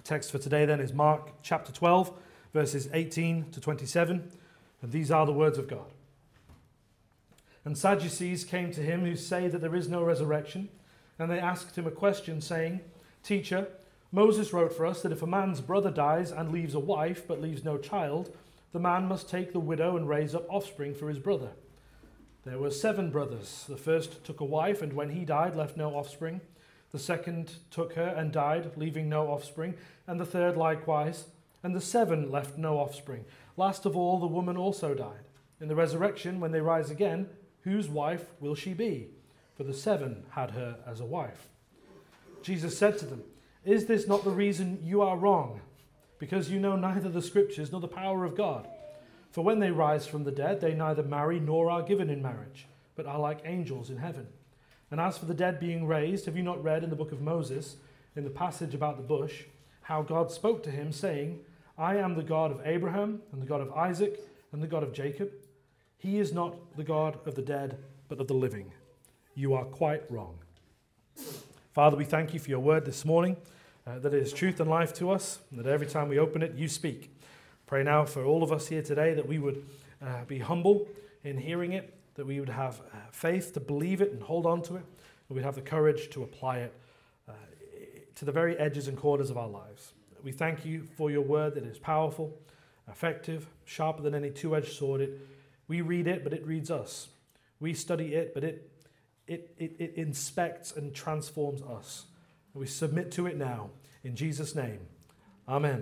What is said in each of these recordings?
Text for today then is Mark chapter 12, verses 18 to 27, and these are the words of God. And Sadducees came to him who say that there is no resurrection, and they asked him a question, saying, Teacher, Moses wrote for us that if a man's brother dies and leaves a wife but leaves no child, the man must take the widow and raise up offspring for his brother. There were 7 brothers. The first took a wife, and when he died, left no offspring. The second took her and died, leaving no offspring, and the third likewise, and the 7 left no offspring. Last of all, the woman also died. In the resurrection, when they rise again, whose wife will she be? For the 7 had her as a wife. Jesus said to them, Is this not the reason you are wrong? Because you know neither the Scriptures nor the power of God. For when they rise from the dead, they neither marry nor are given in marriage, but are like angels in heaven. And as for the dead being raised, have you not read in the book of Moses, in the passage about the bush, how God spoke to him, saying, I am the God of Abraham, and the God of Isaac, and the God of Jacob. He is not the God of the dead, but of the living. You are quite wrong. Father, we thank you for your word this morning, that it is truth and life to us, and that every time we open it, you speak. Pray now for all of us here today that we would be humble in hearing it, that we would have faith to believe it and hold on to it, and we'd have the courage to apply it to the very edges and corners of our lives. We thank you for your word that is powerful, effective, sharper than any two-edged sword. We read it, but it reads us. We study it, but it inspects and transforms us. And we submit to it now. In Jesus' name, amen.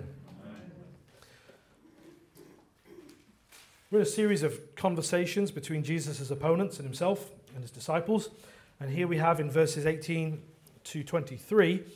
We're in a series of conversations between Jesus' opponents and himself and his disciples. And here we have in verses 18 to 23,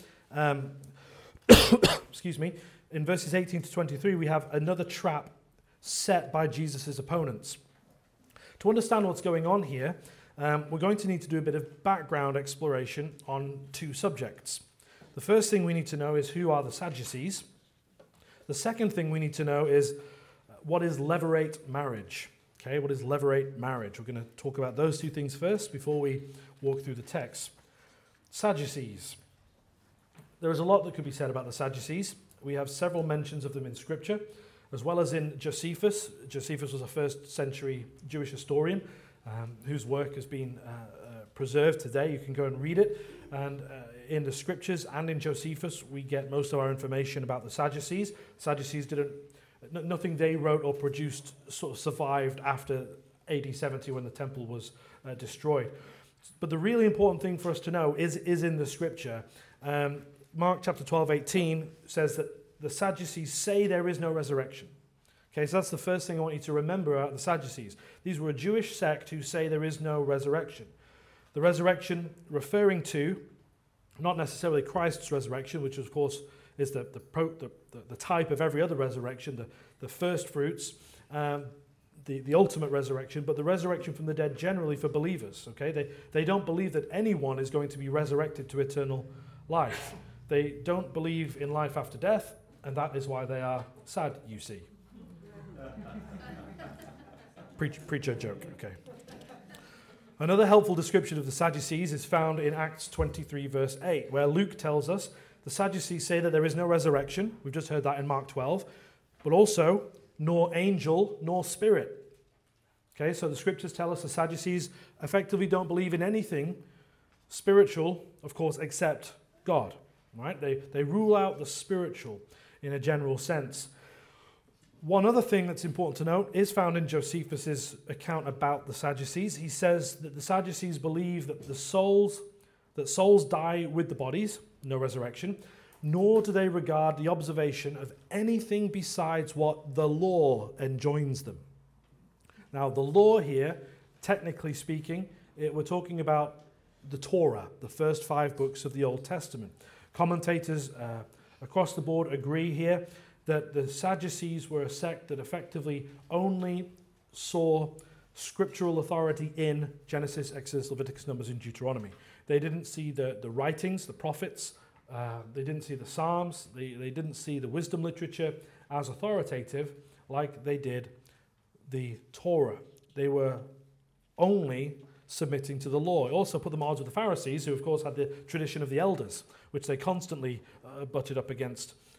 excuse me, in verses 18 to 23, we have another trap set by Jesus' opponents. To understand what's going on here, we're going to need to do a bit of background exploration on 2 subjects. The first thing we need to know is who are the Sadducees. The second thing we need to know is what is levirate marriage? Okay, what is levirate marriage? We're going to talk about those 2 things first before we walk through the text. Sadducees. There is a lot that could be said about the Sadducees. We have several mentions of them in Scripture, as well as in Josephus. Josephus was a 1st century Jewish historian whose work has been preserved today. You can go and read it. And in the Scriptures and in Josephus, we get most of our information about the Sadducees. Sadducees nothing they wrote or produced sort of survived after AD 70 when the temple was destroyed. But the really important thing for us to know is in the Scripture. Mark chapter 12, 18 says that the Sadducees say there is no resurrection. Okay, so that's the first thing I want you to remember about the Sadducees. These were a Jewish sect who say there is no resurrection. The resurrection referring to not necessarily Christ's resurrection, which of course is the type of every other resurrection, the first fruits, the ultimate resurrection, but the resurrection from the dead generally for believers. Okay, they don't believe that anyone is going to be resurrected to eternal life. They don't believe in life after death, and that is why they are sad, you see. Preacher joke, okay. Another helpful description of the Sadducees is found in Acts 23, verse 8, where Luke tells us the Sadducees say that there is no resurrection. We've just heard that in Mark 12. But also, nor angel, nor spirit. Okay, so the Scriptures tell us the Sadducees effectively don't believe in anything spiritual, of course, except God. Right? They rule out the spiritual in a general sense. One other thing that's important to note is found in Josephus' account about the Sadducees. He says that the Sadducees believe that souls die with the bodies, no resurrection, nor do they regard the observation of anything besides what the law enjoins them. Now, the law here, technically speaking, we're talking about the Torah, the first 5 books of the Old Testament. Commentators across the board agree here that the Sadducees were a sect that effectively only saw scriptural authority in Genesis, Exodus, Leviticus, Numbers, and Deuteronomy. They didn't see the writings, the prophets. They didn't see the Psalms. They didn't see the wisdom literature as authoritative like they did the Torah. They were only submitting to the law. It also put them at odds with the Pharisees, who of course had the tradition of the elders, which they constantly butted up against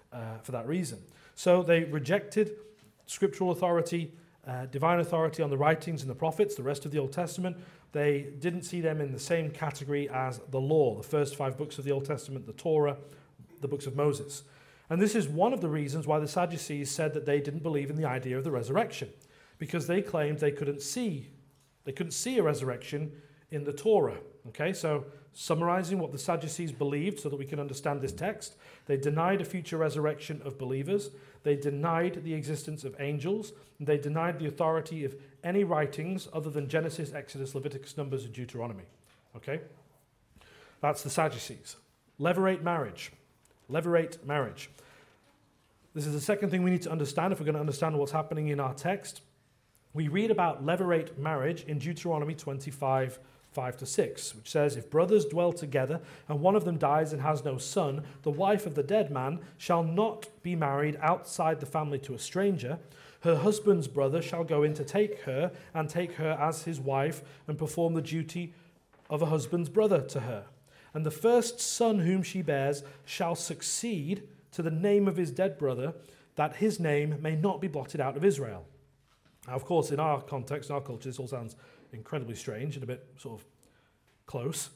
for that reason. So they rejected scriptural authority, divine authority on the writings and the prophets, the rest of the Old Testament. They didn't see them in the same category as the law, the first 5 books of the Old Testament, the Torah, the books of Moses. And this is one of the reasons why the Sadducees said that they didn't believe in the idea of the resurrection, because they claimed they couldn't see a resurrection in the Torah. Okay, so summarizing what the Sadducees believed so that we can understand this text, they denied a future resurrection of believers, they denied the existence of angels, and they denied the authority of any writings other than Genesis, Exodus, Leviticus, Numbers, and Deuteronomy. Okay, that's the Sadducees. Levirate marriage. Levirate marriage. This is the second thing we need to understand if we're going to understand what's happening in our text. We read about levirate marriage in Deuteronomy 25, 5-6, which says, "If brothers dwell together, and one of them dies and has no son, the wife of the dead man shall not be married outside the family to a stranger. Her husband's brother shall go in to take her, and take her as his wife, and perform the duty of a husband's brother to her. And the first son whom she bears shall succeed to the name of his dead brother, that his name may not be blotted out of Israel." Now, of course, in our context, in our culture, this all sounds incredibly strange and a bit sort of close.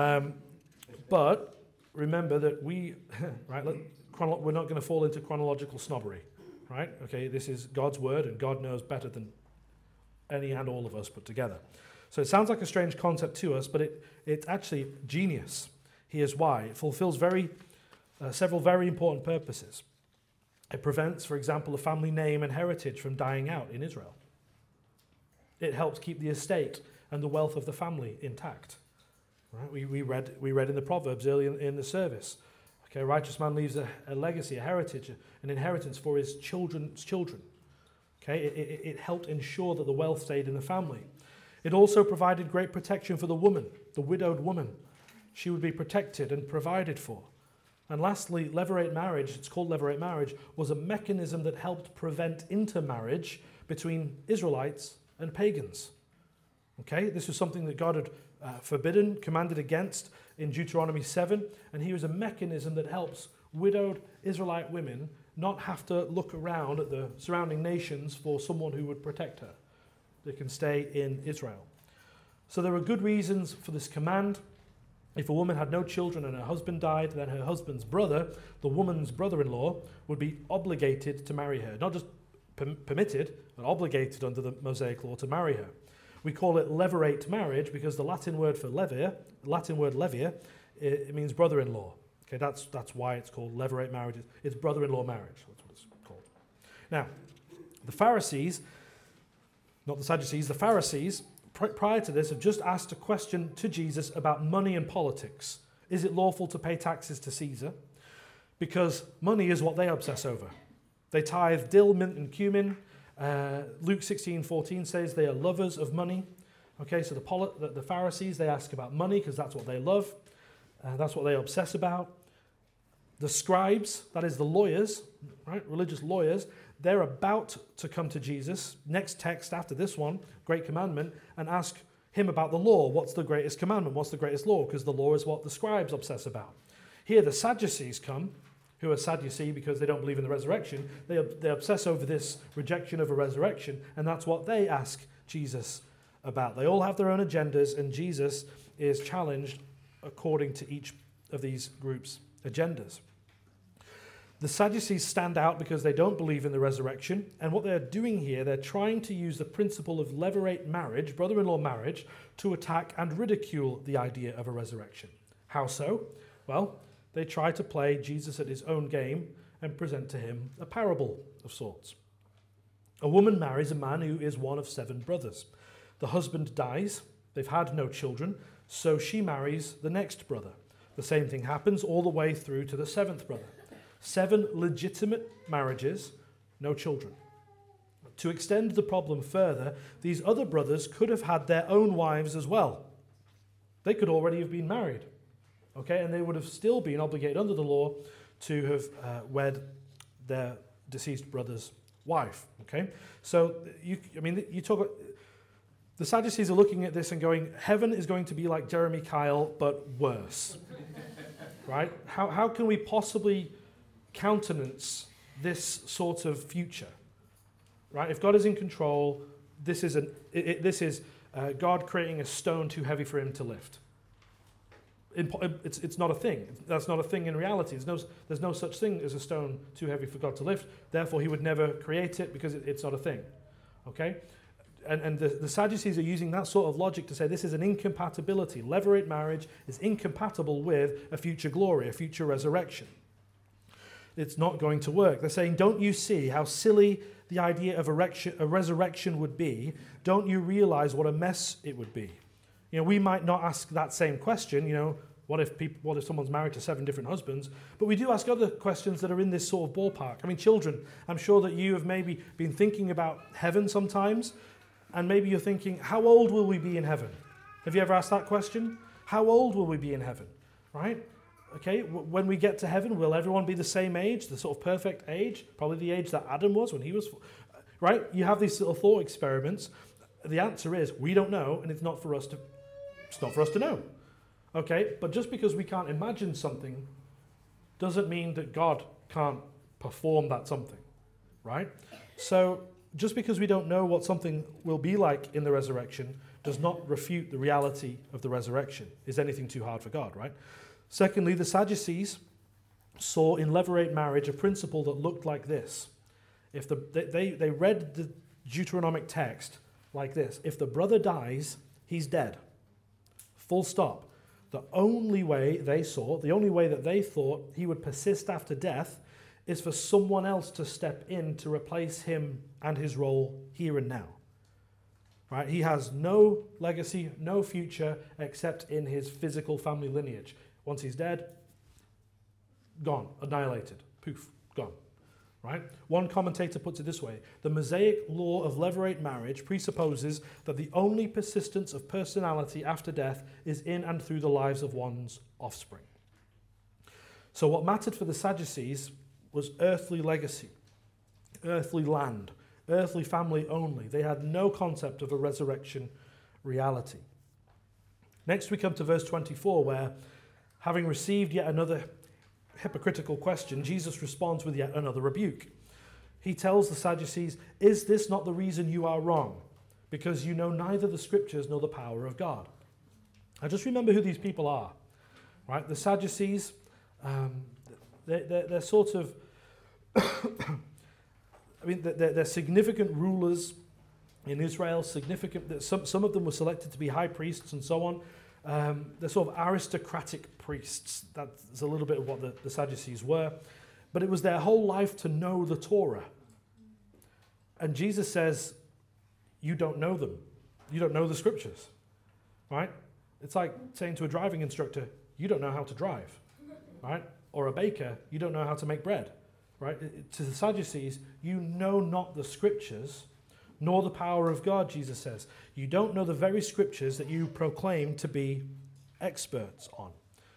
But remember that we're not going to fall into chronological snobbery, right? Okay, this is God's word, and God knows better than any and all of us put together. So it sounds like a strange concept to us, but it's actually genius. Here's why. It fulfills several very important purposes. It prevents, for example, a family name and heritage from dying out in Israel. It helps keep the estate and the wealth of the family intact. Right? We read in the Proverbs early in the service. Okay, a righteous man leaves a legacy, a heritage, an inheritance for his children's children. Okay, it helped ensure that the wealth stayed in the family. It also provided great protection for the woman, the widowed woman. She would be protected and provided for. And lastly, levirate marriage, it's called levirate marriage, was a mechanism that helped prevent intermarriage between Israelites and pagans. Okay, this was something that God had forbidden, commanded against in Deuteronomy 7, and here is a mechanism that helps widowed Israelite women not have to look around at the surrounding nations for someone who would protect her. They can stay in Israel. So there are good reasons for this command. If a woman had no children and her husband died, then her husband's brother, the woman's brother-in-law, would be obligated to marry her. Not just permitted, but obligated under the Mosaic law to marry her. We call it levirate marriage because the Latin word for levir, it means brother-in-law. Okay, that's why it's called levirate marriage. It's brother-in-law marriage. That's what it's called. Now, the Pharisees, not the Sadducees, the Pharisees, prior to this, have just asked a question to Jesus about money and politics. Is it lawful to pay taxes to Caesar? Because money is what they obsess over. They tithe dill, mint, and cumin. Luke 16:14 says they are lovers of money. Okay, so the Pharisees, they ask about money because that's what they love. That's what they obsess about. The scribes, that is the lawyers, right, religious lawyers, they're about to come to Jesus, next text after this one, Great Commandment, and ask him about the law. What's the greatest commandment? What's the greatest law? Because the law is what the scribes obsess about. Here the Sadducees come, who are sad, you see, because they don't believe in the resurrection. They obsess over this rejection of a resurrection, and that's what they ask Jesus about. They all have their own agendas, and Jesus is challenged according to each of these groups' agendas. The Sadducees stand out because they don't believe in the resurrection, and what they're doing here, they're trying to use the principle of levirate marriage, brother-in-law marriage, to attack and ridicule the idea of a resurrection. How so? Well, they try to play Jesus at his own game and present to him a parable of sorts. A woman marries a man who is one of 7 brothers. The husband dies, they've had no children, so she marries the next brother. The same thing happens all the way through to the 7th brother. 7 legitimate marriages, no children. To extend the problem further, these other brothers could have had their own wives as well. They could already have been married, okay, and they would have still been obligated under the law to have wed their deceased brother's wife, okay? So, you talk. The Sadducees are looking at this and going, heaven is going to be like Jeremy Kyle, but worse, right? How can we possibly countenance this sort of future, right? If God is in control, this is God creating a stone too heavy for him to lift. It's not a thing. That's not a thing in reality. There's no such thing as a stone too heavy for God to lift. Therefore, he would never create it because it's not a thing. Okay? And the Sadducees are using that sort of logic to say this is an incompatibility. Levirate marriage is incompatible with a future glory, a future resurrection. It's not going to work. They're saying, don't you see how silly the idea of a resurrection would be? Don't you realize what a mess it would be? We might not ask that same question, what if someone's married to 7 different husbands? But we do ask other questions that are in this sort of ballpark. I mean, children, I'm sure that you have maybe been thinking about heaven sometimes, and maybe you're thinking, how old will we be in heaven? Have you ever asked that question? How old will we be in heaven? Right? Okay, when we get to heaven, will everyone be the same age, the sort of perfect age? Probably the age that Adam was when he was, right? You have these little thought experiments. The answer is, we don't know, and it's not for us to know. Okay, but just because we can't imagine something doesn't mean that God can't perform that something, right? So just because we don't know what something will be like in the resurrection does not refute the reality of the resurrection. Is anything too hard for God, right? Secondly, the Sadducees saw in levirate marriage a principle that looked like this. If they read the Deuteronomic text like this: if the brother dies, he's dead. Full stop. The only way that they thought he would persist after death is for someone else to step in to replace him and his role here and now. Right? He has no legacy, no future, except in his physical family lineage. Once he's dead, gone, annihilated, poof, gone. Right? One commentator puts it this way: the Mosaic law of levirate marriage presupposes that the only persistence of personality after death is in and through the lives of one's offspring. So what mattered for the Sadducees was earthly legacy, earthly land, earthly family only. They had no concept of a resurrection reality. Next we come to verse 24, where, having received yet another hypocritical question, Jesus responds with yet another rebuke. He tells the Sadducees, "Is this not the reason you are wrong? Because you know neither the scriptures nor the power of God." Now just remember who these people are, right? The Sadducees, they're sort of, they're significant rulers in Israel, significant. Some of them were selected to be high priests and so on. They're sort of aristocratic priests. That's a little bit of what the Sadducees were. But it was their whole life to know the Torah. And Jesus says, you don't know them. You don't know the scriptures. Right? It's like saying to a driving instructor, you don't know how to drive. Right? Or a baker, you don't know how to make bread. Right? To the Sadducees, you know not the scriptures, nor the power of God, Jesus says. You don't know the very scriptures that you proclaim to be experts on.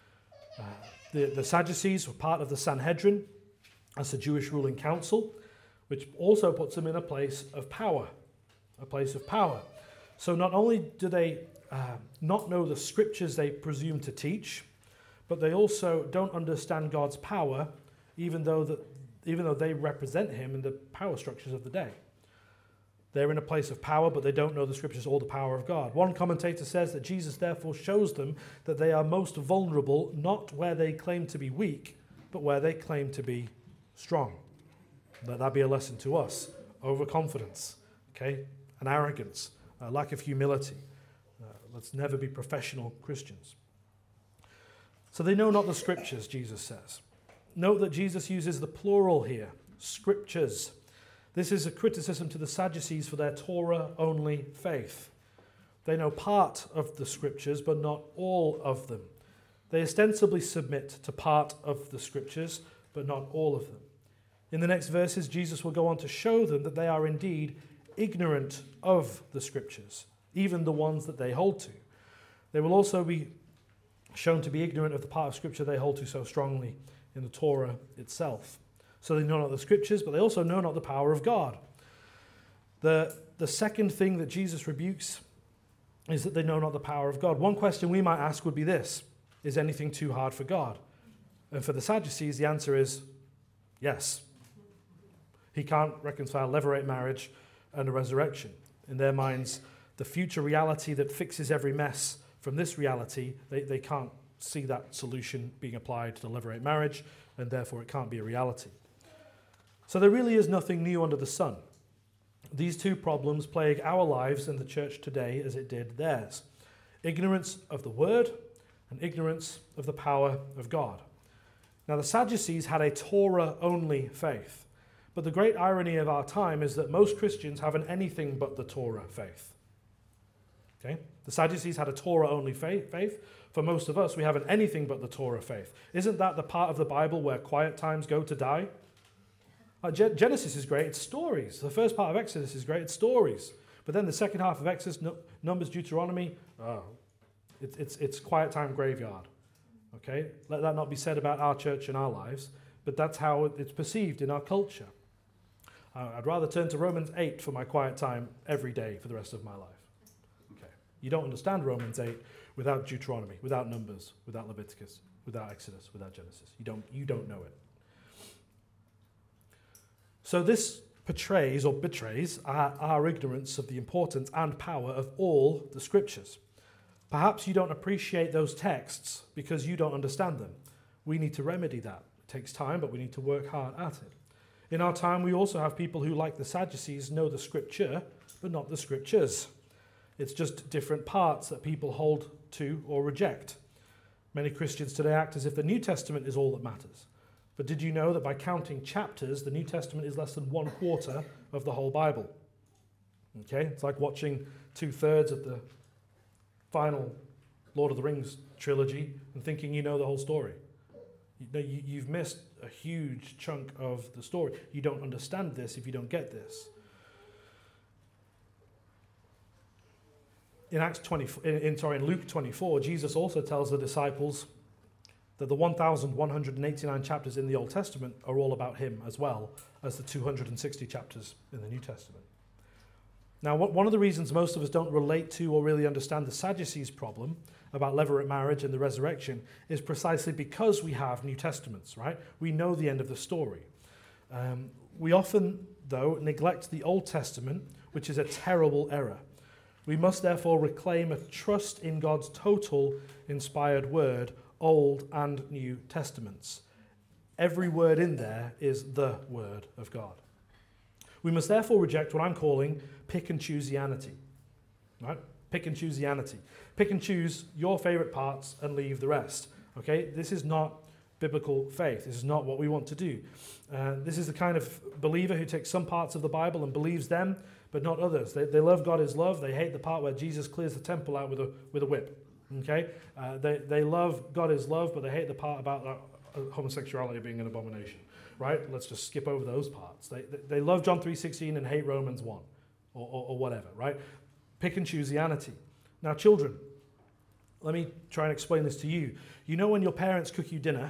The Sadducees were part of the Sanhedrin. That's the Jewish ruling council, which also puts them in a place of power. A place of power. So not only do they not know the scriptures they presume to teach, but they also don't understand God's power, even though they represent him in the power structures of the day. They're in a place of power, but they don't know the scriptures or the power of God. One commentator says that Jesus therefore shows them that they are most vulnerable, not where they claim to be weak, but where they claim to be strong. Let that be a lesson to us. Overconfidence, okay, and arrogance, lack of humility. Let's never be professional Christians. So they know not the scriptures, Jesus says. Note that Jesus uses the plural here, scriptures. This is a criticism to the Sadducees for their Torah-only faith. They know part of the scriptures, but not all of them. They ostensibly submit to part of the scriptures, but not all of them. In the next verses, Jesus will go on to show them that they are indeed ignorant of the scriptures, even the ones that they hold to. They will also be shown to be ignorant of the part of scripture they hold to so strongly in the Torah itself. So they know not the scriptures, but they also know not the power of God. The second thing that Jesus rebukes is that they know not the power of God. One question we might ask would be this: is anything too hard for God? And for the Sadducees, the answer is Yes. He can't reconcile levirate marriage and a resurrection. In their minds, the future reality that fixes every mess from this reality, they can't see that solution being applied to levirate marriage, and therefore it can't be a reality. So there really is nothing new under the sun. These two problems plague our lives in the church today as it did theirs. Ignorance of the word and ignorance of the power of God. Now the Sadducees had a Torah-only faith. But the great irony of our time is that most Christians have an anything but the Torah faith. Okay? The Sadducees had a Torah-only faith. For most of us, we have an anything but the Torah faith. Isn't that the part of the Bible where quiet times go to die? Genesis is great, it's stories. The first part of Exodus is great, it's stories. But then the second half of Exodus, Numbers, Deuteronomy, it's quiet time graveyard. Okay? Let that not be said about our church and our lives, but that's how it's perceived in our culture. I'd rather turn to Romans 8 for my quiet time every day for the rest of my life. Okay. You don't understand Romans 8 without Deuteronomy, without Numbers, without Leviticus, without Exodus, without Genesis. You don't know it. So this portrays or betrays our ignorance of the importance and power of all the scriptures. Perhaps you don't appreciate those texts because you don't understand them. We need to remedy that. It takes time, but we need to work hard at it. In our time, we also have people who, like the Sadducees, know the scripture, but not the scriptures. It's just different parts that people hold to or reject. Many Christians today act as if the New Testament is all that matters. But did you know that by counting chapters, the New Testament is less than 1/4 of the whole Bible? Okay, it's like watching 2/3 of the final Lord of the Rings trilogy and thinking you know the whole story. You've missed a huge chunk of the story. You don't understand this if you don't get this. In Luke 24, Jesus also tells the disciples that the 1,189 chapters in the Old Testament are all about him as well as the 260 chapters in the New Testament. Now, one of the reasons most of us don't relate to or really understand the Sadducees' problem about levirate marriage and the resurrection is precisely because we have New Testaments, right? We know the end of the story. We often, though, neglect the Old Testament, which is a terrible error. We must therefore reclaim a trust in God's total inspired word, Old and New Testaments. Every word in there is the Word of God. We must therefore reject what I'm calling pick and choosianity. Right? Pick and choosianity. Pick and choose your favorite parts and leave the rest. Okay? This is not biblical faith. This is not what we want to do. This is the kind of believer who takes some parts of the Bible and believes them, but not others. They love God is love. They hate the part where Jesus clears the temple out with a whip. Okay? They love God is love, but they hate the part about homosexuality being an abomination. Right? Let's just skip over those parts. They love John 3:16 and hate Romans 1 or whatever. Right? Pick and choosianity. Now, children, let me try and explain this to you. You know when your parents cook you dinner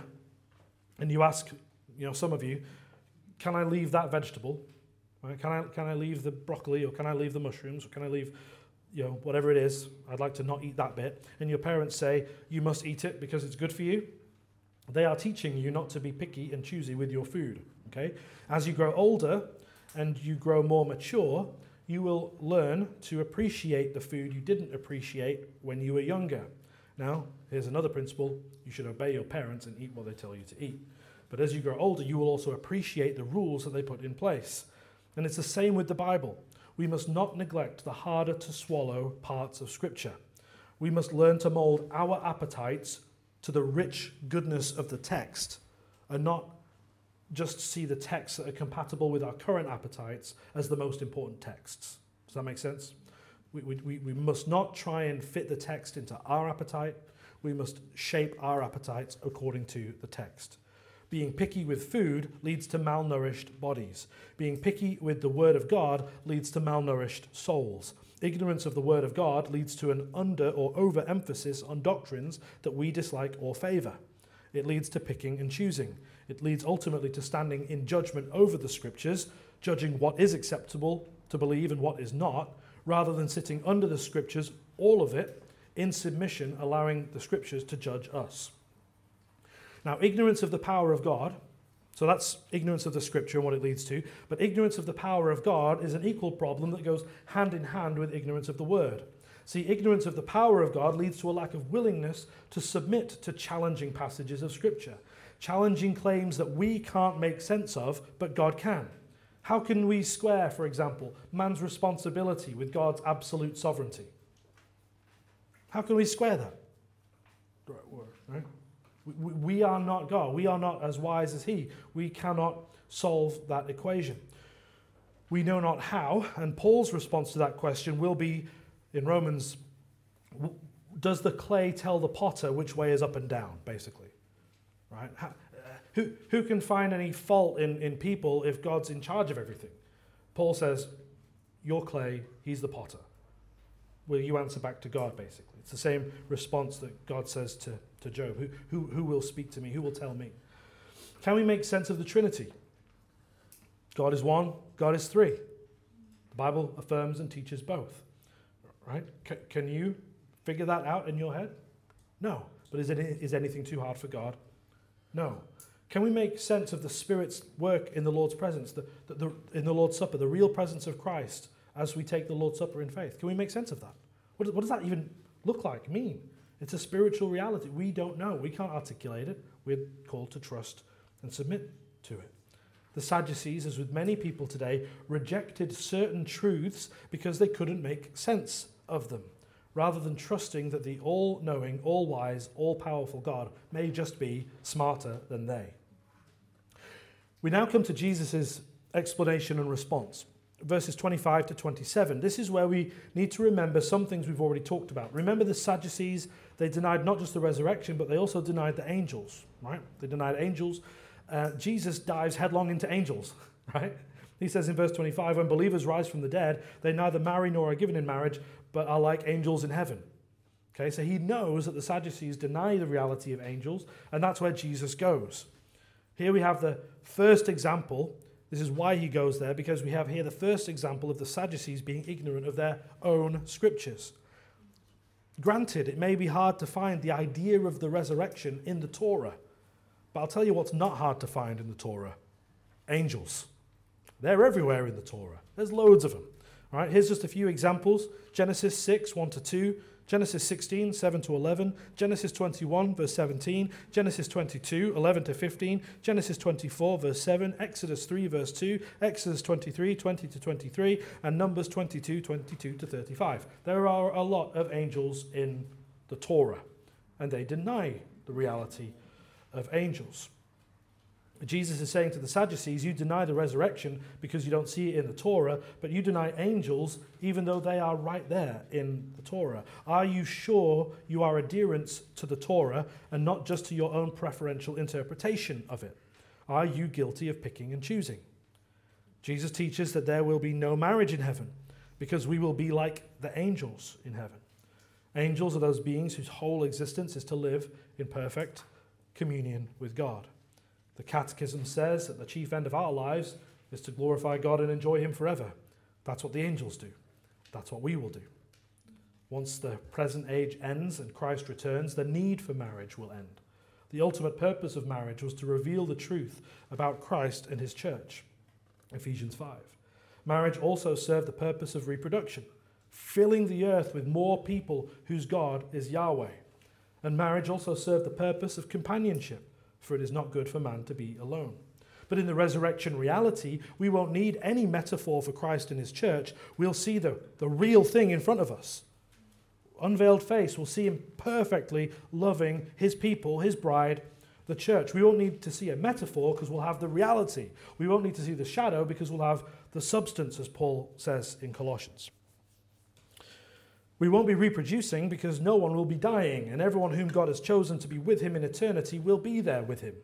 and you ask, some of you, can I leave that vegetable? Right? Can I leave the broccoli, or can I leave the mushrooms, or can I leave whatever it is, I'd like to not eat that bit. And your parents say, you must eat it because it's good for you. They are teaching you not to be picky and choosy with your food. Okay? As you grow older and you grow more mature, you will learn to appreciate the food you didn't appreciate when you were younger. Now, here's another principle. You should obey your parents and eat what they tell you to eat. But as you grow older, you will also appreciate the rules that they put in place. And it's the same with the Bible. We must not neglect the harder to swallow parts of Scripture. We must learn to mold our appetites to the rich goodness of the text and not just see the texts that are compatible with our current appetites as the most important texts. Does that make sense? We must not try and fit the text into our appetite. We must shape our appetites according to the text. Being picky with food leads to malnourished bodies. Being picky with the Word of God leads to malnourished souls. Ignorance of the Word of God leads to an under or overemphasis on doctrines that we dislike or favour. It leads to picking and choosing. It leads ultimately to standing in judgment over the Scriptures, judging what is acceptable to believe and what is not, rather than sitting under the Scriptures, all of it, in submission, allowing the Scriptures to judge us. Now, ignorance of the power of God So that's ignorance of the Scripture and what it leads to. But ignorance of the power of God is an equal problem that goes hand in hand with ignorance of the Word. See, ignorance of the power of God leads to a lack of willingness to submit to challenging passages of Scripture, challenging claims that we can't make sense of, but God can. How can we square, for example, man's responsibility with God's absolute sovereignty? How can we square that? Right? We are not God. We are not as wise as He. We cannot solve that equation. We know not how, and Paul's response to that question will be in Romans, does the clay tell the potter which way is up and down, basically? Right? Who can find any fault in people if God's in charge of everything? Paul says, you're clay, He's the potter. Will you answer back to God, basically? It's the same response that God says to Job. Who will speak to me? Who will tell me? Can we make sense of the Trinity? God is one, God is three. The Bible affirms and teaches both. Right? Can you figure that out in your head? No. But is anything too hard for God? No. Can we make sense of the Spirit's work in the Lord's presence, in the Lord's Supper, the real presence of Christ as we take the Lord's Supper in faith? Can we make sense of that? What does that even look like, mean? It's a spiritual reality. We don't know. We can't articulate it. We're called to trust and submit to it. The Sadducees, as with many people today, rejected certain truths because they couldn't make sense of them, rather than trusting that the all-knowing, all-wise, all-powerful God may just be smarter than they. We now come to Jesus' explanation and response. Verses 25 to 27. This is where we need to remember some things we've already talked about. Remember the Sadducees, they denied not just the resurrection, but they also denied the angels, right? They denied angels. Jesus dives headlong into angels, right? He says in verse 25, when believers rise from the dead, they neither marry nor are given in marriage, but are like angels in heaven. Okay, so he knows that the Sadducees deny the reality of angels, and that's where Jesus goes. Here we have the first example. This is why he goes there, because we have here the first example of the Sadducees being ignorant of their own scriptures. Granted, it may be hard to find the idea of the resurrection in the Torah, but I'll tell you what's not hard to find in the Torah. Angels. They're everywhere in the Torah. There's loads of them. All right, here's just a few examples. Genesis 6, 1 to 2. Genesis 16, 7 to 11, Genesis 21, verse 17, Genesis 22, 11 to 15, Genesis 24, verse 7, Exodus 3, verse 2, Exodus 23, 20 to 23, and Numbers 22, 22 to 35. There are a lot of angels in the Torah, and they deny the reality of angels. Jesus is saying to the Sadducees, you deny the resurrection because you don't see it in the Torah, but you deny angels even though they are right there in the Torah. Are you sure you are adherents to the Torah and not just to your own preferential interpretation of it? Are you guilty of picking and choosing? Jesus teaches that there will be no marriage in heaven because we will be like the angels in heaven. Angels are those beings whose whole existence is to live in perfect communion with God. The Catechism says that the chief end of our lives is to glorify God and enjoy Him forever. That's what the angels do. That's what we will do. Once the present age ends and Christ returns, the need for marriage will end. The ultimate purpose of marriage was to reveal the truth about Christ and His church. Ephesians 5. Marriage also served the purpose of reproduction, filling the earth with more people whose God is Yahweh. And marriage also served the purpose of companionship, for it is not good for man to be alone. But in the resurrection reality, we won't need any metaphor for Christ and His church. We'll see the real thing in front of us. Unveiled face, we'll see Him perfectly loving His people, His bride, the church. We won't need to see a metaphor because we'll have the reality. We won't need to see the shadow because we'll have the substance, as Paul says in Colossians. We won't be reproducing because no one will be dying, and everyone whom God has chosen to be with Him in eternity will be there with Him.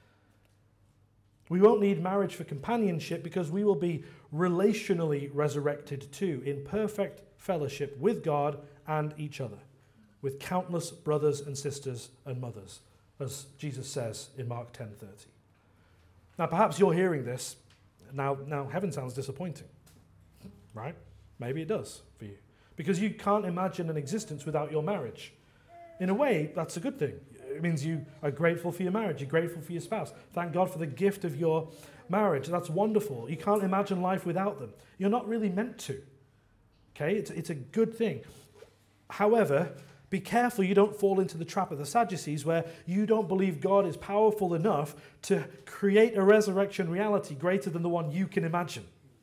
We won't need marriage for companionship because we will be relationally resurrected too, in perfect fellowship with God and each other, with countless brothers and sisters and mothers, as Jesus says in Mark 10:30. Now, perhaps you're hearing this. Now heaven sounds disappointing, right? Maybe it does for you. Because you can't imagine an existence without your marriage. In a way, that's a good thing. It means you are grateful for your marriage. You're grateful for your spouse. Thank God for the gift of your marriage. That's wonderful. You can't imagine life without them. You're not really meant to. Okay? It's a good thing. However, be careful you don't fall into the trap of the Sadducees where you don't believe God is powerful enough to create a resurrection reality greater than the one you can imagine.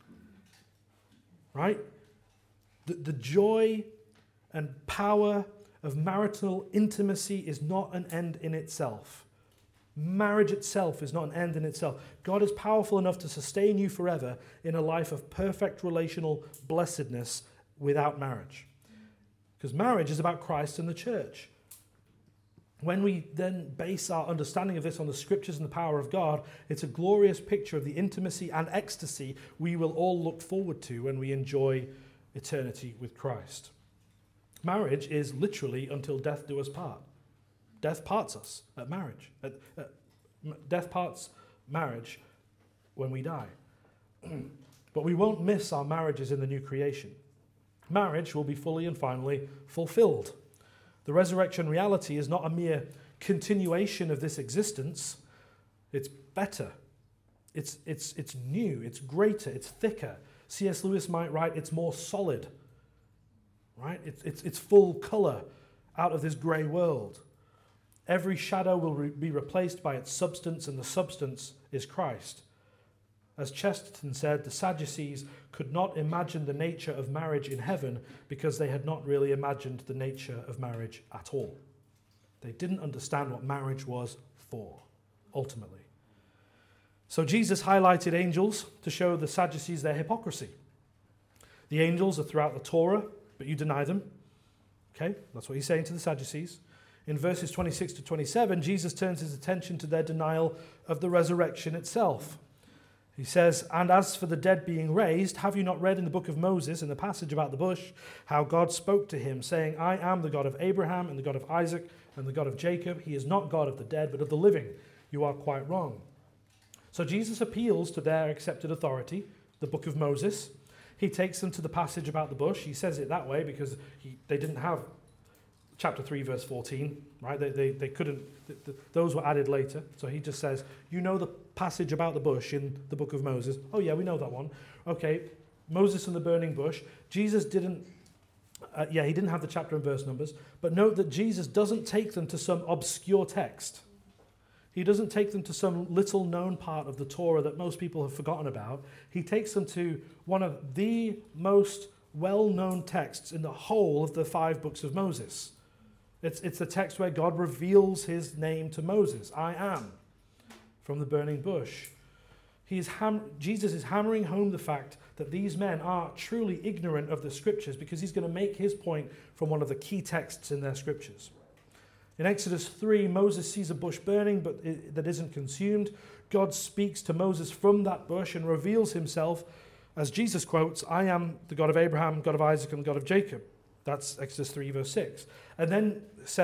Right? The joy and power of marital intimacy is not an end in itself. Marriage itself is not an end in itself. God is powerful enough to sustain you forever in a life of perfect relational blessedness without marriage. Because marriage is about Christ and the church. When we then base our understanding of this on the scriptures and the power of God, it's a glorious picture of the intimacy and ecstasy we will all look forward to when we enjoy eternity with Christ. Marriage is literally until death do us part. Death parts us at marriage. Death parts marriage when we die. But we won't miss our marriages in the new creation. Marriage will be fully and finally fulfilled. The resurrection reality is not a mere continuation of this existence. It's better. It's new. It's greater. It's thicker. C.S. Lewis might write, it's more solid. Right? It's full color out of this grey world. Every shadow will be replaced by its substance, and the substance is Christ. As Chesterton said, the Sadducees could not imagine the nature of marriage in heaven because they had not really imagined the nature of marriage at all. They didn't understand what marriage was for, ultimately. So Jesus highlighted angels to show the Sadducees their hypocrisy. The angels are throughout the Torah, but you deny them. Okay, that's what he's saying to the Sadducees. In verses 26 to 27, Jesus turns his attention to their denial of the resurrection itself. He says, "And as for the dead being raised, have you not read in the book of Moses, in the passage about the bush, how God spoke to him, saying, I am the God of Abraham and the God of Isaac and the God of Jacob. He is not God of the dead, but of the living. You are quite wrong." So Jesus appeals to their accepted authority, the book of Moses. He takes them to the passage about the bush. He says it that way because they didn't have chapter 3, verse 14, right? They couldn't, those were added later. So he just says, you know the passage about the bush in the book of Moses. Oh yeah, we know that one. Okay, Moses and the burning bush. Jesus didn't, he didn't have the chapter and verse numbers, but note that Jesus doesn't take them to some obscure text. He doesn't take them to some little known part of the Torah that most people have forgotten about. He takes them to one of the most well-known texts in the whole of the 5 books of Moses. It's the text where God reveals his name to Moses. I am, from the burning bush. Jesus is hammering home the fact that these men are truly ignorant of the scriptures because he's going to make his point from one of the key texts in their scriptures. In Exodus 3, Moses sees a bush burning but that isn't consumed. God speaks to Moses from that bush and reveals himself, as Jesus quotes, I am the God of Abraham, God of Isaac, and God of Jacob. That's Exodus 3, verse 6. And then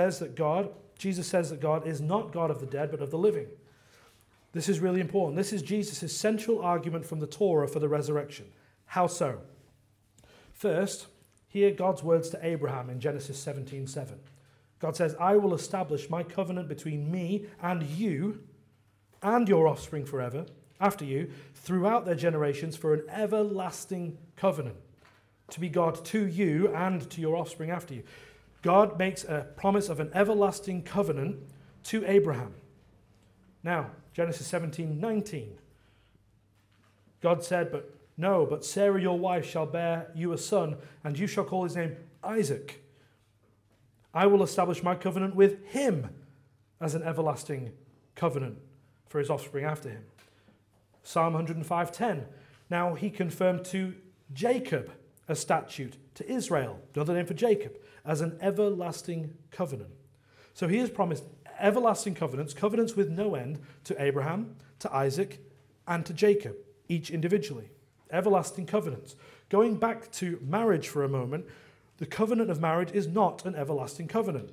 Jesus says that God is not God of the dead, but of the living. This is really important. This is Jesus' central argument from the Torah for the resurrection. How so? First, hear God's words to Abraham in Genesis 17:7. God says, I will establish my covenant between me and you and your offspring forever, after you, throughout their generations for an everlasting covenant, to be God to you and to your offspring after you. God makes a promise of an everlasting covenant to Abraham. Now, Genesis 17:19. God said, but Sarah your wife shall bear you a son, and you shall call his name Isaac. I will establish my covenant with him as an everlasting covenant for his offspring after him. Psalm 105:10. Now he confirmed to Jacob a statute, to Israel, another name for Jacob, as an everlasting covenant. So he has promised everlasting covenants, covenants with no end, to Abraham, to Isaac, and to Jacob, each individually. Everlasting covenants. Going back to marriage for a moment, the covenant of marriage is not an everlasting covenant.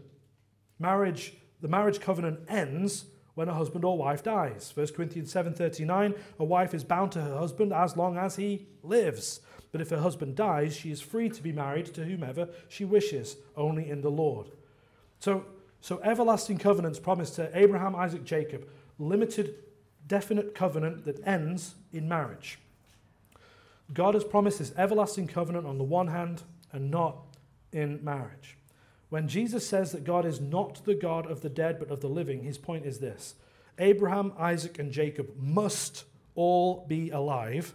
The marriage covenant ends when a husband or wife dies. 1 Corinthians 7:39, a wife is bound to her husband as long as he lives. But if her husband dies, she is free to be married to whomever she wishes, only in the Lord. So So everlasting covenants promised to Abraham, Isaac, Jacob, limited, definite covenant that ends in marriage. God has promised this everlasting covenant on the one hand and not in marriage. When Jesus says that God is not the God of the dead but of the living, his point is this: Abraham, Isaac, and Jacob must all be alive.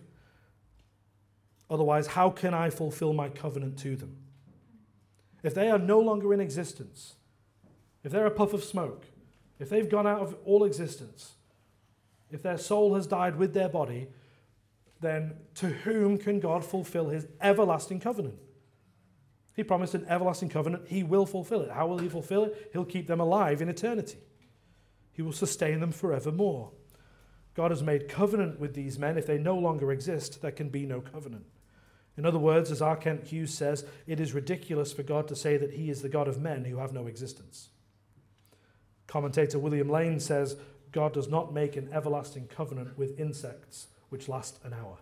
Otherwise, how can I fulfill my covenant to them? If they are no longer in existence, if they're a puff of smoke, if they've gone out of all existence, if their soul has died with their body, then to whom can God fulfill his everlasting covenant? He promised an everlasting covenant. He will fulfill it. How will he fulfill it? He'll keep them alive in eternity. He will sustain them forevermore. God has made covenant with these men. If they no longer exist, there can be no covenant. In other words, as R. Kent Hughes says, it is ridiculous for God to say that he is the God of men who have no existence. Commentator William Lane says, God does not make an everlasting covenant with insects which last an hour.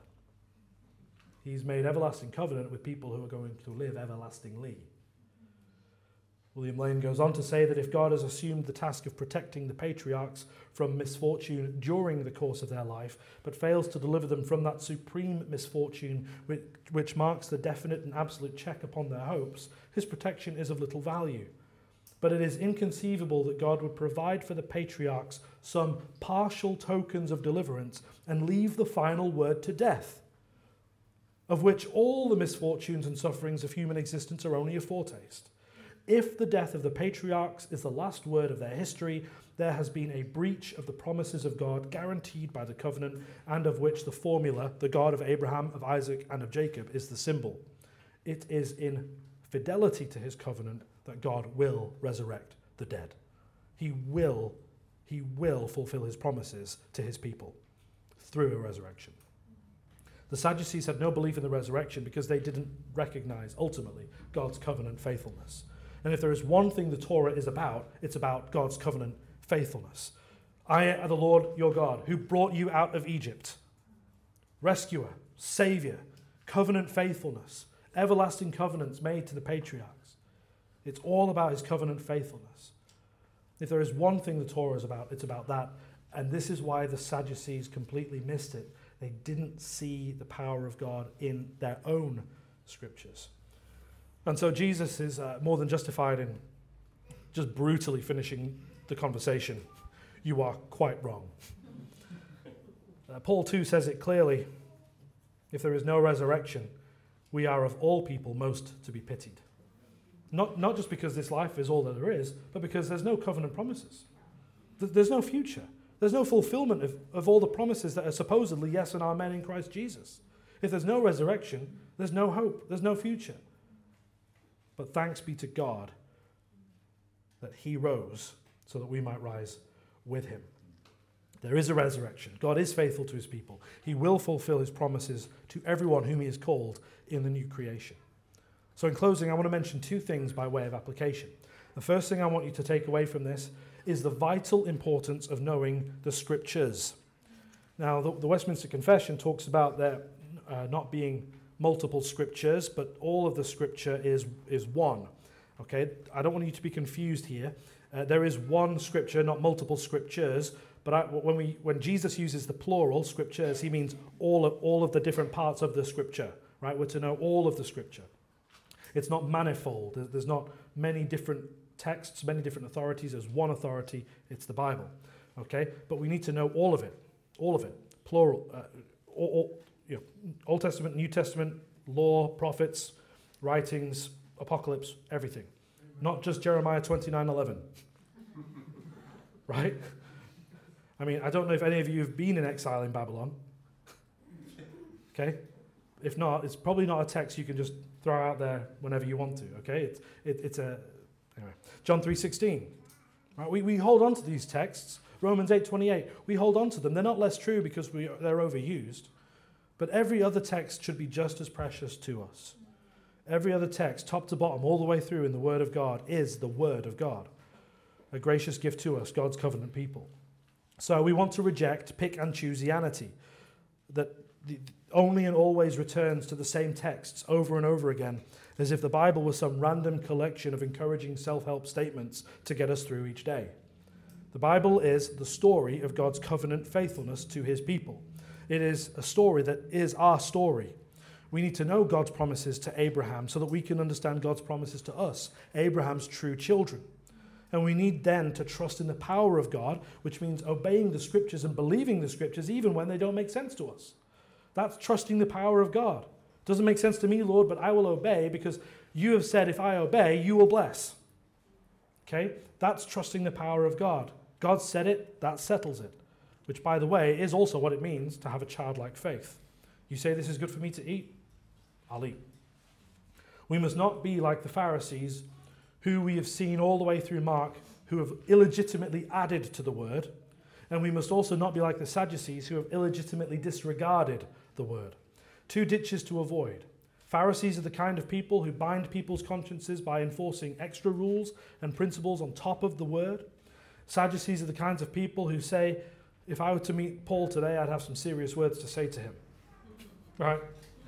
He's made everlasting covenant with people who are going to live everlastingly. William Lane goes on to say that if God has assumed the task of protecting the patriarchs from misfortune during the course of their life, but fails to deliver them from that supreme misfortune which marks the definite and absolute check upon their hopes, his protection is of little value. But it is inconceivable that God would provide for the patriarchs some partial tokens of deliverance and leave the final word to death, of which all the misfortunes and sufferings of human existence are only a foretaste. If the death of the patriarchs is the last word of their history, there has been a breach of the promises of God guaranteed by the covenant, and of which the formula, the God of Abraham, of Isaac, and of Jacob, is the symbol. It is in fidelity to his covenant that God will resurrect the dead. He will fulfill his promises to his people through a resurrection. The Sadducees had no belief in the resurrection because they didn't recognize, ultimately, God's covenant faithfulness. And if there is one thing the Torah is about, it's about God's covenant faithfulness. I am the Lord your God, who brought you out of Egypt. Rescuer, Savior, covenant faithfulness, everlasting covenants made to the patriarchs. It's all about his covenant faithfulness. If there is one thing the Torah is about, it's about that. And this is why the Sadducees completely missed it. They didn't see the power of God in their own scriptures. And so Jesus is more than justified in just brutally finishing the conversation. You are quite wrong. Paul too says it clearly. If there is no resurrection, we are of all people most to be pitied. Not just because this life is all that there is, but because there's no covenant promises. There's no future. There's no fulfillment of all the promises that are supposedly yes and amen in Christ Jesus. If there's no resurrection, there's no hope, there's no future. But thanks be to God that he rose so that we might rise with him. There is a resurrection. God is faithful to his people. He will fulfill his promises to everyone whom he has called in the new creation. So in closing, I want to mention two things by way of application. The first thing I want you to take away from this is the vital importance of knowing the scriptures. Now, the Westminster Confession talks about there not being multiple scriptures, but all of the scripture is one. Okay, I don't want you to be confused here. There is one scripture, not multiple scriptures. But when Jesus uses the plural scriptures, he means all of the different parts of the scripture. Right, we're to know all of the scripture. It's not manifold. There's not many different texts, many different authorities. There's one authority. It's the Bible. Okay, but we need to know all of it, plural. Old Testament, New Testament, law, prophets, writings, apocalypse, everything. Not just Jeremiah 29:11. Right? I mean, I don't know if any of you have been in exile in Babylon. Okay? If not, it's probably not a text you can just throw out there whenever you want to. Okay? Anyway. John 3:16. Right? We hold on to these texts. Romans 8:28. We hold on to them. They're not less true because they're overused. But every other text should be just as precious to us. Every other text, top to bottom, all the way through in the Word of God, is the Word of God. A gracious gift to us, God's covenant people. So we want to reject, pick and choosianity. That only and always returns to the same texts over and over again, as if the Bible was some random collection of encouraging self-help statements to get us through each day. The Bible is the story of God's covenant faithfulness to his people. It is a story that is our story. We need to know God's promises to Abraham so that we can understand God's promises to us, Abraham's true children. And we need then to trust in the power of God, which means obeying the scriptures and believing the scriptures even when they don't make sense to us. That's trusting the power of God. Doesn't make sense to me, Lord, but I will obey because you have said if I obey, you will bless. Okay? That's trusting the power of God. God said it, that settles it. Which, by the way, is also what it means to have a childlike faith. You say this is good for me to eat? I'll eat. We must not be like the Pharisees, who we have seen all the way through Mark, who have illegitimately added to the word. And we must also not be like the Sadducees, who have illegitimately disregarded the word. Two ditches to avoid. Pharisees are the kind of people who bind people's consciences by enforcing extra rules and principles on top of the word. Sadducees are the kinds of people who say, if I were to meet Paul today, I'd have some serious words to say to him. Right?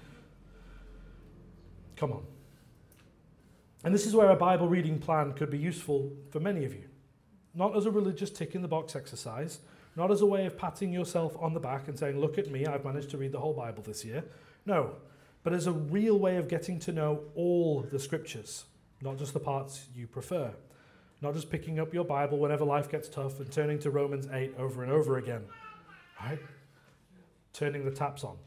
Come on. And this is where a Bible reading plan could be useful for many of you. Not as a religious tick-in-the-box exercise, not as a way of patting yourself on the back and saying, look at me, I've managed to read the whole Bible this year. No, but as a real way of getting to know all the scriptures, not just the parts you prefer. Not just picking up your Bible whenever life gets tough and turning to Romans 8 over and over again. Right? Turning the taps on.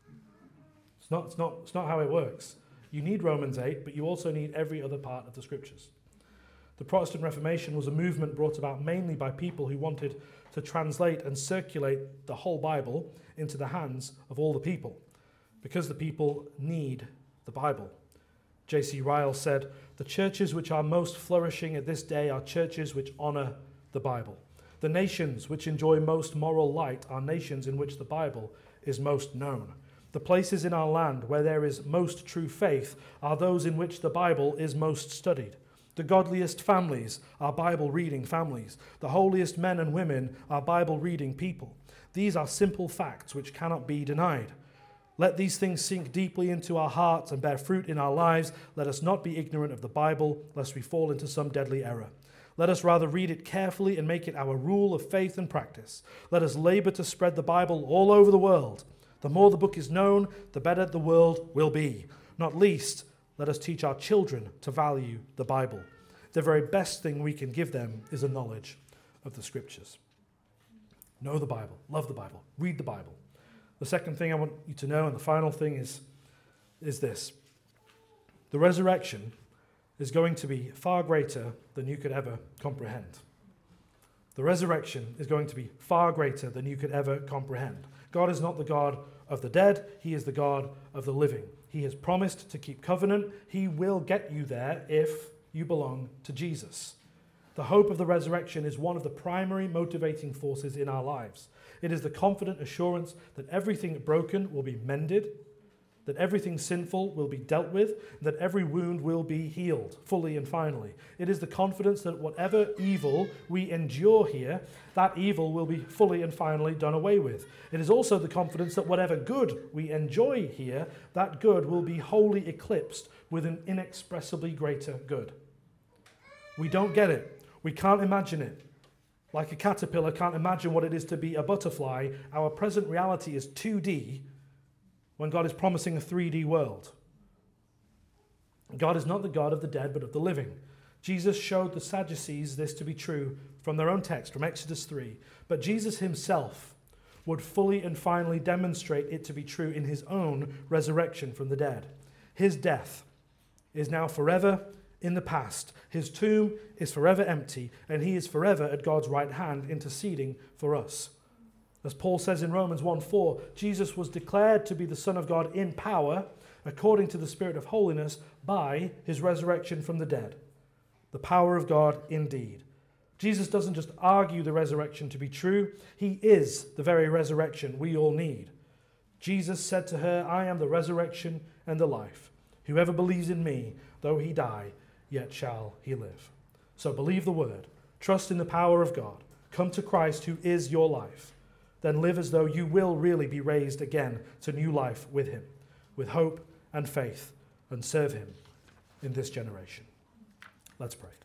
It's not how it works. You need Romans 8, but you also need every other part of the scriptures. The Protestant Reformation was a movement brought about mainly by people who wanted to translate and circulate the whole Bible into the hands of all the people, because the people need the Bible. J.C. Ryle said, "The churches which are most flourishing at this day are churches which honor the Bible. The nations which enjoy most moral light are nations in which the Bible is most known. The places in our land where there is most true faith are those in which the Bible is most studied. The godliest families are Bible-reading families. The holiest men and women are Bible-reading people. These are simple facts which cannot be denied. Let these things sink deeply into our hearts and bear fruit in our lives. Let us not be ignorant of the Bible, lest we fall into some deadly error. Let us rather read it carefully and make it our rule of faith and practice. Let us labor to spread the Bible all over the world. The more the book is known, the better the world will be. Not least, let us teach our children to value the Bible. The very best thing we can give them is a knowledge of the Scriptures." Know the Bible, love the Bible, read the Bible. The second thing I want you to know, and the final thing is this. The resurrection is going to be far greater than you could ever comprehend. The resurrection is going to be far greater than you could ever comprehend. God is not the God of the dead, he is the God of the living. He has promised to keep covenant. He will get you there if you belong to Jesus. The hope of the resurrection is one of the primary motivating forces in our lives. It is the confident assurance that everything broken will be mended, that everything sinful will be dealt with, that every wound will be healed fully and finally. It is the confidence that whatever evil we endure here, that evil will be fully and finally done away with. It is also the confidence that whatever good we enjoy here, that good will be wholly eclipsed with an inexpressibly greater good. We don't get it. We can't imagine it. Like a caterpillar can't imagine what it is to be a butterfly, our present reality is 2D when God is promising a 3D world. God is not the God of the dead, but of the living. Jesus showed the Sadducees this to be true from their own text, from Exodus 3. But Jesus himself would fully and finally demonstrate it to be true in his own resurrection from the dead. His death is now forever in the past. His tomb is forever empty, and he is forever at God's right hand interceding for us. As Paul says in Romans 1:4, Jesus was declared to be the Son of God in power, according to the Spirit of holiness, by his resurrection from the dead. The power of God indeed. Jesus doesn't just argue the resurrection to be true, he is the very resurrection we all need. Jesus said to her, "I am the resurrection and the life. Whoever believes in me, though he die, yet shall he live." So believe the word, trust in the power of God, come to Christ who is your life. then live as though you will really be raised again to new life with him, with hope and faith, and serve him in this generation. Let's pray.